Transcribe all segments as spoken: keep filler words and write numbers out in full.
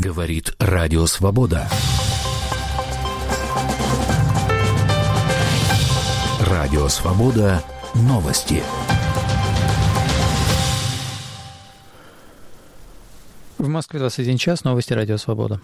Говорит Радио Свобода. Радио Свобода. Новости. В Москве двадцать один час. Новости Радио Свобода.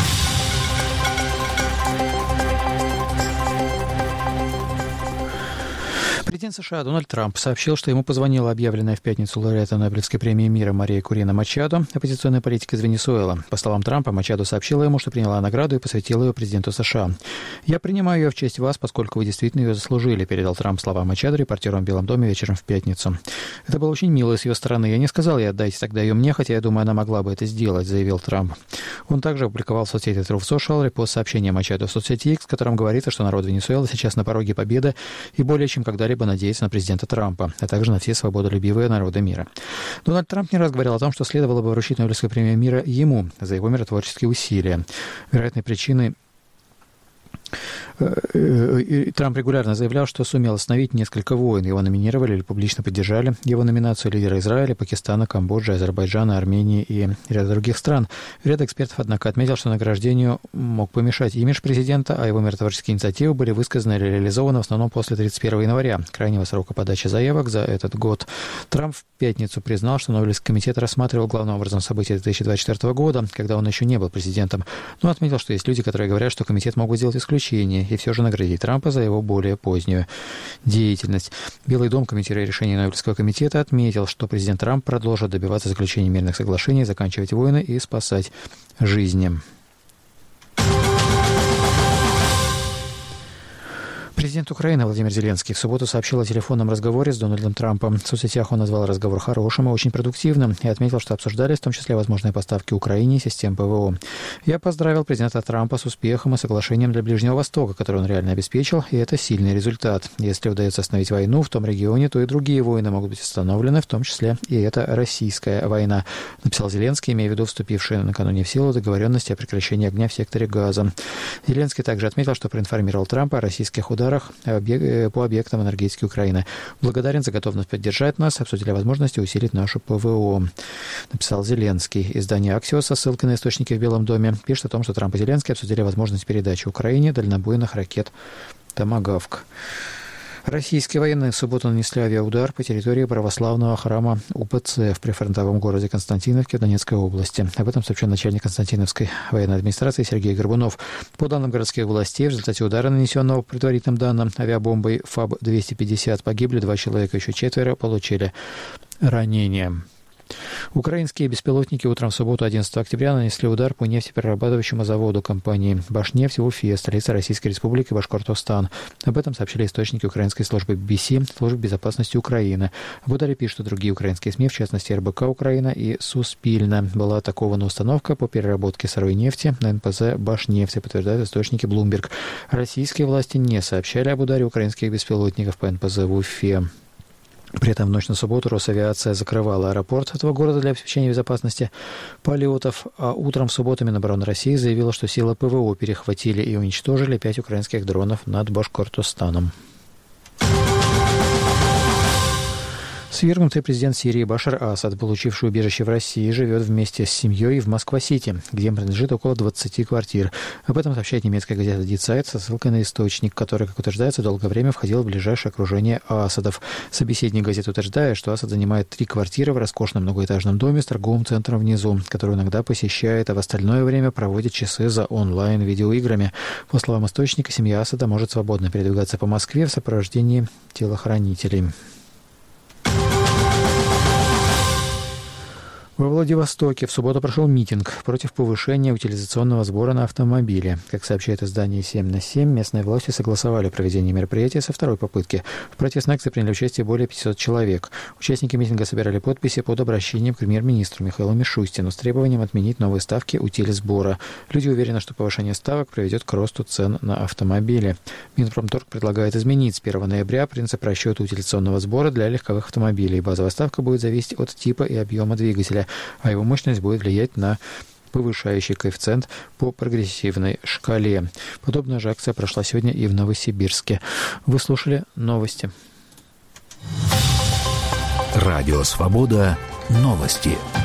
Президент США Дональд Трамп сообщил, что ему позвонила объявленная в пятницу лауреата Нобелевской премии мира Мария Курина Мачадо, оппозиционная политика из Венесуэлы. По словам Трампа, Мачадо сообщила ему, что приняла награду и посвятила ее президенту США. «Я принимаю ее в честь вас, поскольку вы действительно ее заслужили», передал Трамп слова Мачадо репортерам в Белом доме вечером в пятницу. «Это было очень мило с ее стороны. Я не сказал ей отдайте тогда ее мне, хотя я думаю, она могла бы это сделать», заявил Трамп. Он также опубликовал в соцсети Truth Social репост сообщения Мачадо в соцсети X, в котором говорится, что народ Венесуэлы сейчас на пороге победы и более чем когда-либо надеется на президента Трампа, а также на все свободолюбивые народы мира. Дональд Трамп не раз говорил о том, что следовало бы вручить Нобелевскую премию мира ему за его миротворческие усилия. Вероятной причиной Трамп регулярно заявлял, что сумел остановить несколько войн. Его номинировали или публично поддержали его номинацию лидеры Израиля, Пакистана, Камбоджи, Азербайджана, Армении и ряда других стран. Ряд экспертов, однако, отметил, что награждению мог помешать имидж президента, а его миротворческие инициативы были высказаны и реализованы в основном после тридцать первого января, крайнего срока подачи заявок за этот год. Трамп в пятницу признал, что Нобелевский комитет рассматривал главным образом события две тысячи двадцать четвёртого года, когда он еще не был президентом, но отметил, что есть люди, которые говорят, что комитет мог бы сделать исключение и все же наградить Трампа за его более позднюю деятельность. Белый дом, комментируя решение Нобелевского комитета, отметил, что президент Трамп продолжит добиваться заключения мирных соглашений, заканчивать войны и спасать жизни. Президент Украины Владимир Зеленский в субботу сообщил о телефонном разговоре с Дональдом Трампом. В соцсетях он назвал разговор хорошим и очень продуктивным и отметил, что обсуждались в том числе возможные поставки Украине систем ПВО. «Я поздравил президента Трампа с успехом и соглашением для Ближнего Востока, который он реально обеспечил, и это сильный результат. Если удается остановить войну в том регионе, то и другие войны могут быть остановлены, в том числе и эта российская война», написал Зеленский, имея в виду вступившие накануне в силу договоренности о прекращении огня в секторе Газа. Зеленский также отметил, что проинформировал Трампа о российских ударах по объектам энергетики Украины. «Благодарен за готовность поддержать нас, обсудили возможности усилить нашу ПВО», написал Зеленский. Издание «Аксиос» со ссылкой на источники в Белом доме пишет о том, что Трамп и Зеленский обсудили возможность передачи Украине дальнобойных ракет «Томагавк». Российские военные в субботу нанесли авиаудар по территории православного храма УПЦ в прифронтовом городе Константиновке в Донецкой области. Об этом сообщил начальник Константиновской военной администрации Сергей Горбунов. По данным городских властей, в результате удара, нанесенного по предварительным данным авиабомбой ФАБ двести пятьдесят, погибли два человека, еще четверо получили ранения. Украинские беспилотники утром в субботу одиннадцатого октября нанесли удар по нефтеперерабатывающему заводу компании «Башнефть» в Уфе, столице Российской Республики Башкортостан. Об этом сообщили источники украинской службы би би си, службы безопасности Украины. Об ударе пишут и другие украинские СМИ, в частности эр бэ ка Украина и Суспильна. Была атакована установка по переработке сырой нефти на эн пэ зэ «Башнефть», подтверждают источники Bloomberg. Российские власти не сообщали об ударе украинских беспилотников по эн пэ зэ в Уфе. При этом в ночь на субботу Росавиация закрывала аэропорт этого города для обеспечения безопасности полетов, а утром в субботу Минобороны России заявила, что силы ПВО перехватили и уничтожили пять украинских дронов над Башкортостаном. Свергнутый президент Сирии Башар Асад, получивший убежище в России, живет вместе с семьей в Москва-Сити, где им принадлежит около двадцати квартир. Об этом сообщает немецкая газета Die Zeit со ссылкой на источник, который, как утверждается, долгое время входил в ближайшее окружение Асадов. Собеседник газеты утверждает, что Асад занимает три квартиры в роскошном многоэтажном доме с торговым центром внизу, который иногда посещает, а в остальное время проводит часы за онлайн-видеоиграми. По словам источника, семья Асада может свободно передвигаться по Москве в сопровождении телохранителей. Во Владивостоке в субботу прошел митинг против повышения утилизационного сбора на автомобили. Как сообщает издание семь на семь, местные власти согласовали проведение мероприятия со второй попытки. В протестной акции приняли участие более пятисот человек. Участники митинга собирали подписи под обращением к премьер-министру Михаилу Мишустину с требованием отменить новые ставки утилизбора. Люди уверены, что повышение ставок приведет к росту цен на автомобили. Минпромторг предлагает изменить с первого ноября принцип расчета утилизационного сбора для легковых автомобилей. Базовая ставка будет зависеть от типа и объема двигателя, а его мощность будет влиять на повышающий коэффициент по прогрессивной шкале. Подобная же акция прошла сегодня и в Новосибирске. Вы слушали новости. Радио «Свобода». Новости.